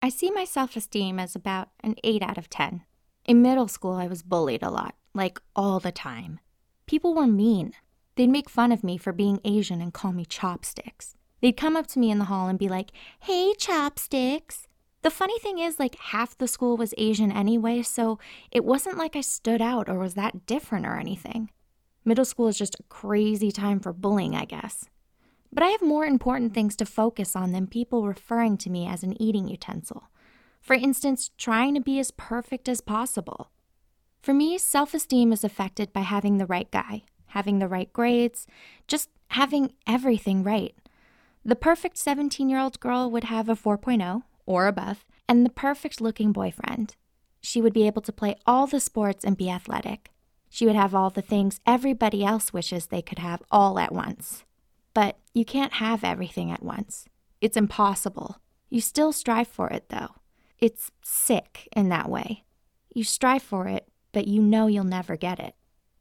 I see my self-esteem as about an 8 out of 10. In middle school, I was bullied a lot, like all the time. People were mean. They'd make fun of me for being Asian and call me chopsticks. They'd come up to me in the hall and be like, "Hey, chopsticks." The funny thing is, like, half the school was Asian anyway, so it wasn't like I stood out or was that different or anything. Middle school is just a crazy time for bullying, I guess. But I have more important things to focus on than people referring to me as an eating utensil. For instance, trying to be as perfect as possible. For me, self-esteem is affected by having the right guy, having the right grades, just having everything right. The perfect 17-year-old girl would have a 4.0 or above, and the perfect-looking boyfriend. She would be able to play all the sports and be athletic. She would have all the things everybody else wishes they could have all at once. But you can't have everything at once. It's impossible. You still strive for it, though. It's sick in that way. You strive for it, but you know you'll never get it.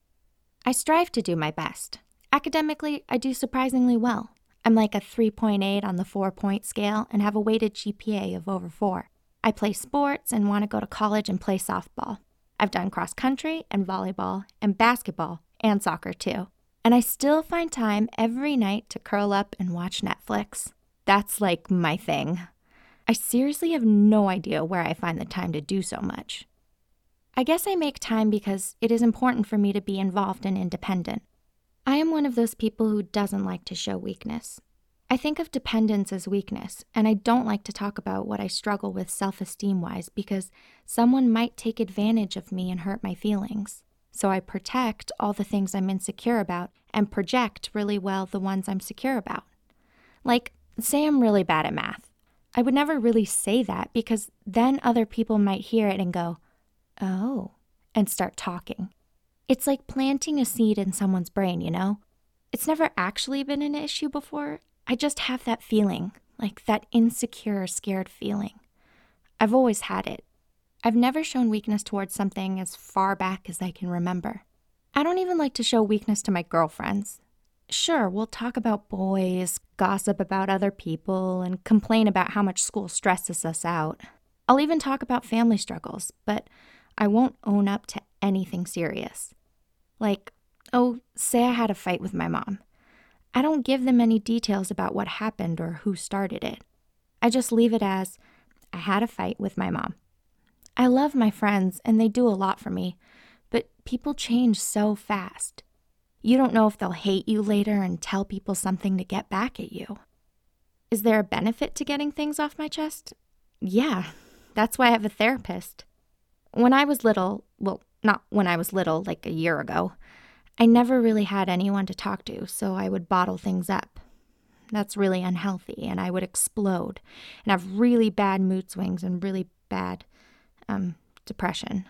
I strive to do my best. Academically, I do surprisingly well. I'm like a 3.8 on the 4-point scale and have a weighted GPA of over 4. I play sports and want to go to college and play softball. I've done cross country and volleyball and basketball and soccer too. And I still find time every night to curl up and watch Netflix. That's like my thing. I seriously have no idea where I find the time to do so much. I guess I make time because it is important for me to be involved and independent. I am one of those people who doesn't like to show weakness. I think of dependence as weakness, and I don't like to talk about what I struggle with self-esteem-wise because someone might take advantage of me and hurt my feelings. So I protect all the things I'm insecure about and project really well the ones I'm secure about. Like, say I'm really bad at math. I would never really say that because then other people might hear it and go, "Oh," and start talking. It's like planting a seed in someone's brain, you know? It's never actually been an issue before. I just have that feeling, like that insecure, scared feeling. I've always had it. I've never shown weakness towards something as far back as I can remember. I don't even like to show weakness to my girlfriends. Sure, we'll talk about boys, gossip about other people, and complain about how much school stresses us out. I'll even talk about family struggles, but I won't own up to anything serious. Like, say I had a fight with my mom. I don't give them any details about what happened or who started it. I just leave it as, I had a fight with my mom. I love my friends and they do a lot for me, but people change so fast. You don't know if they'll hate you later and tell people something to get back at you. Is there a benefit to getting things off my chest? Yeah, that's why I have a therapist. When I was little, well, not when I was little, like a year ago, I never really had anyone to talk to, so I would bottle things up. That's really unhealthy, and I would explode and have really bad mood swings and really bad depression.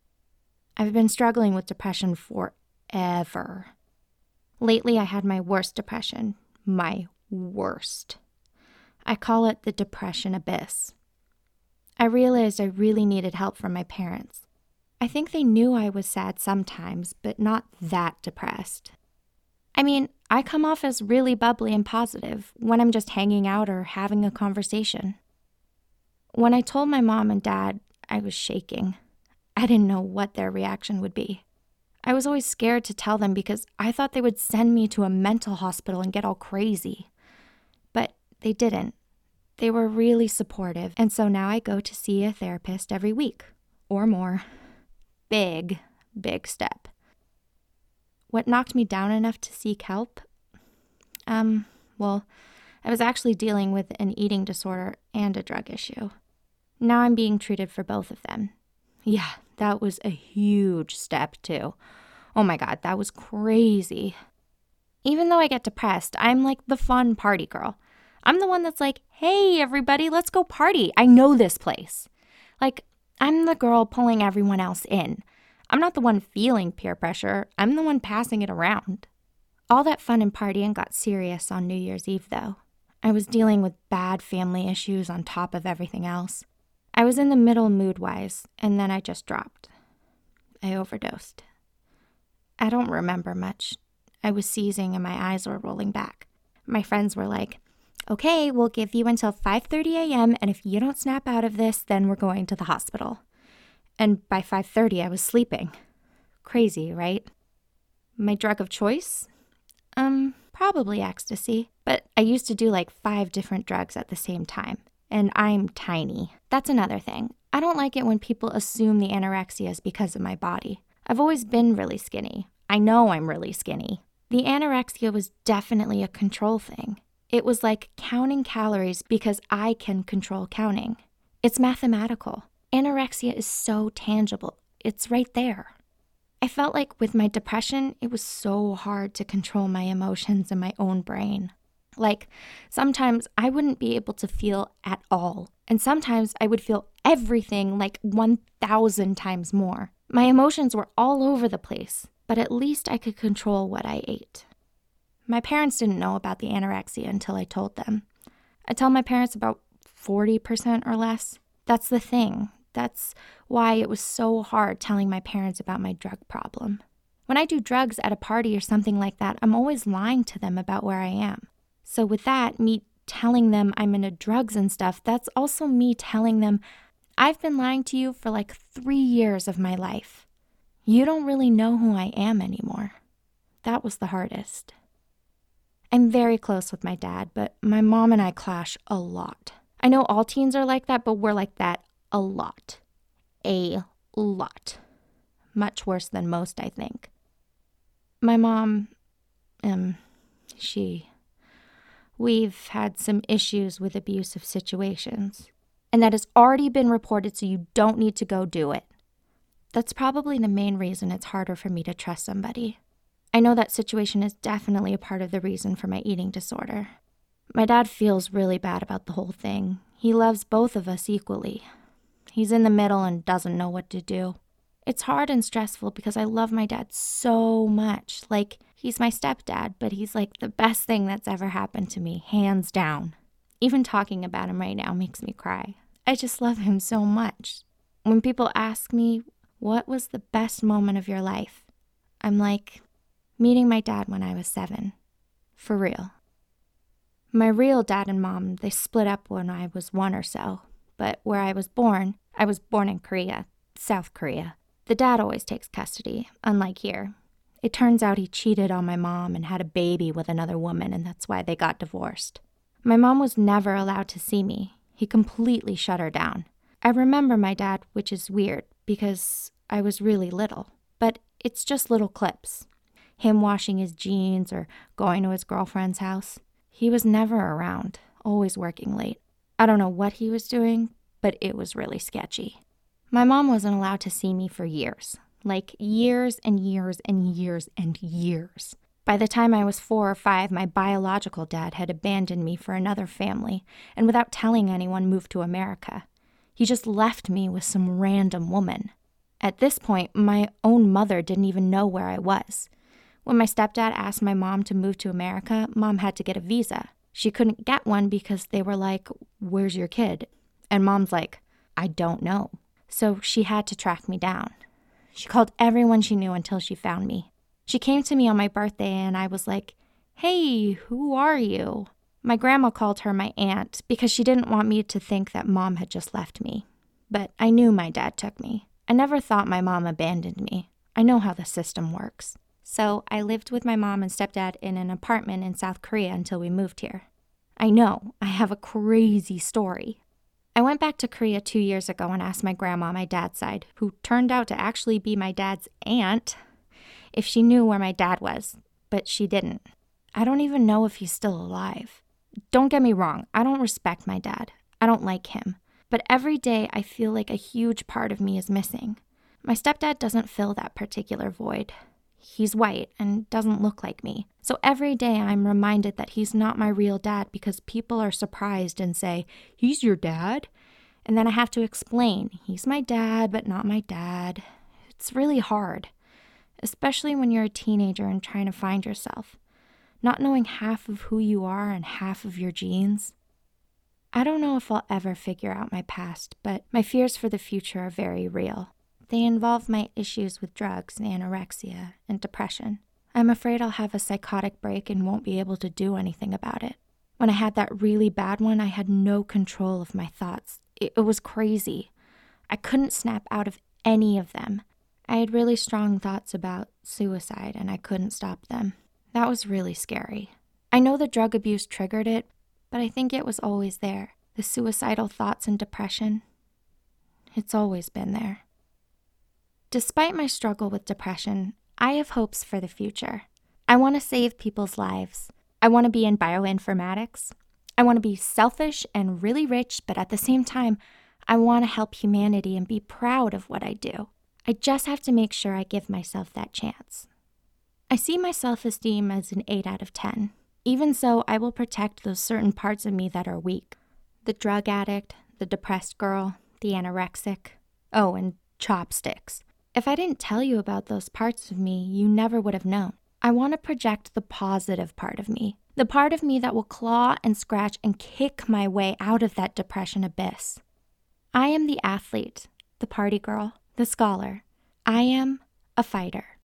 I've been struggling with depression forever. Lately, I had my worst depression. My worst. I call it the depression abyss. I realized I really needed help from my parents. I think they knew I was sad sometimes, but not that depressed. I mean, I come off as really bubbly and positive when I'm just hanging out or having a conversation. When I told my mom and dad, I was shaking. I didn't know what their reaction would be. I was always scared to tell them because I thought they would send me to a mental hospital and get all crazy. But they didn't. They were really supportive, and so now I go to see a therapist every week, or more. Big step. What knocked me down enough to seek help? Well, I was actually dealing with an eating disorder and a drug issue. Now I'm being treated for both of them. Yeah, that was a huge step too. Oh my God, that was crazy. Even though I get depressed, I'm like the fun party girl. I'm the one that's like, "Hey, everybody, let's go party. I know this place." Like, I'm the girl pulling everyone else in. I'm not the one feeling peer pressure. I'm the one passing it around. All that fun and partying got serious on New Year's Eve, though. I was dealing with bad family issues on top of everything else. I was in the middle mood-wise, and then I just dropped. I overdosed. I don't remember much. I was seizing and my eyes were rolling back. My friends were like, Okay, we'll give you until 5:30 a.m., and if you don't snap out of this, then we're going to the hospital. And by 5:30, I was sleeping. Crazy, right? My drug of choice? Probably ecstasy. But I used to do like 5 different drugs at the same time. And I'm tiny. That's another thing. I don't like it when people assume the anorexia is because of my body. I've always been really skinny. I know I'm really skinny. The anorexia was definitely a control thing. It was like counting calories because I can control counting. It's mathematical. Anorexia is so tangible. It's right there. I felt like with my depression, it was so hard to control my emotions in my own brain. Like, sometimes I wouldn't be able to feel at all. And sometimes I would feel everything like 1,000 times more. My emotions were all over the place, but at least I could control what I ate. My parents didn't know about the anorexia until I told them. I tell my parents about 40% or less. That's the thing. That's why it was so hard telling my parents about my drug problem. When I do drugs at a party or something like that, I'm always lying to them about where I am. So with that, me telling them I'm into drugs and stuff, that's also me telling them, I've been lying to you for like 3 years of my life. You don't really know who I am anymore. That was the hardest. I'm very close with my dad, but my mom and I clash a lot. I know all teens are like that, but we're like that a lot. A lot. Much worse than most, I think. My mom, we've had some issues with abusive situations. And that has already been reported, so you don't need to go do it. That's probably the main reason it's harder for me to trust somebody. I know that situation is definitely a part of the reason for my eating disorder. My dad feels really bad about the whole thing. He loves both of us equally. He's in the middle and doesn't know what to do. It's hard and stressful because I love my dad so much. Like, he's my stepdad, but he's like the best thing that's ever happened to me, hands down. Even talking about him right now makes me cry. I just love him so much. When people ask me, what was the best moment of your life? I'm like, meeting my dad when I was 7. For real. My real dad and mom, they split up when I was 1 or so. But where I was born in Korea, South Korea. The dad always takes custody, unlike here. It turns out he cheated on my mom and had a baby with another woman, and that's why they got divorced. My mom was never allowed to see me. He completely shut her down. I remember my dad, which is weird because I was really little, but it's just little clips. Him washing his jeans or going to his girlfriend's house. He was never around, always working late. I don't know what he was doing, but it was really sketchy. My mom wasn't allowed to see me for years. Like years and years and years and years. By the time I was 4 or 5, my biological dad had abandoned me for another family and without telling anyone moved to America. He just left me with some random woman. At this point, my own mother didn't even know where I was. When my stepdad asked my mom to move to America, Mom had to get a visa. She couldn't get one because they were like, "Where's your kid?" And Mom's like, "I don't know." So she had to track me down. She called everyone she knew until she found me. She came to me on my birthday and I was like, "Hey, who are you?" My grandma called her my aunt because she didn't want me to think that Mom had just left me. But I knew my dad took me. I never thought my mom abandoned me. I know how the system works. So I lived with my mom and stepdad in an apartment in South Korea until we moved here. I know, I have a crazy story. I went back to Korea 2 years ago and asked my grandma on my dad's side, who turned out to actually be my dad's aunt, if she knew where my dad was, but she didn't. I don't even know if he's still alive. Don't get me wrong, I don't respect my dad. I don't like him. But every day I feel like a huge part of me is missing. My stepdad doesn't fill that particular void. He's white and doesn't look like me. So every day I'm reminded that he's not my real dad because people are surprised and say, "He's your dad?" And then I have to explain, he's my dad, but not my dad. It's really hard, especially when you're a teenager and trying to find yourself, not knowing half of who you are and half of your genes. I don't know if I'll ever figure out my past, but my fears for the future are very real. They involve my issues with drugs and anorexia and depression. I'm afraid I'll have a psychotic break and won't be able to do anything about it. When I had that really bad one, I had no control of my thoughts. It was crazy. I couldn't snap out of any of them. I had really strong thoughts about suicide, and I couldn't stop them. That was really scary. I know the drug abuse triggered it, but I think it was always there. The suicidal thoughts and depression. It's always been there. Despite my struggle with depression, I have hopes for the future. I want to save people's lives. I want to be in bioinformatics. I want to be selfish and really rich, but at the same time, I want to help humanity and be proud of what I do. I just have to make sure I give myself that chance. I see my self-esteem as an 8 out of 10. Even so, I will protect those certain parts of me that are weak. The drug addict, the depressed girl, the anorexic. Oh, and chopsticks. If I didn't tell you about those parts of me, you never would have known. I want to project the positive part of me. The part of me that will claw and scratch and kick my way out of that depression abyss. I am the athlete, the party girl, the scholar. I am a fighter.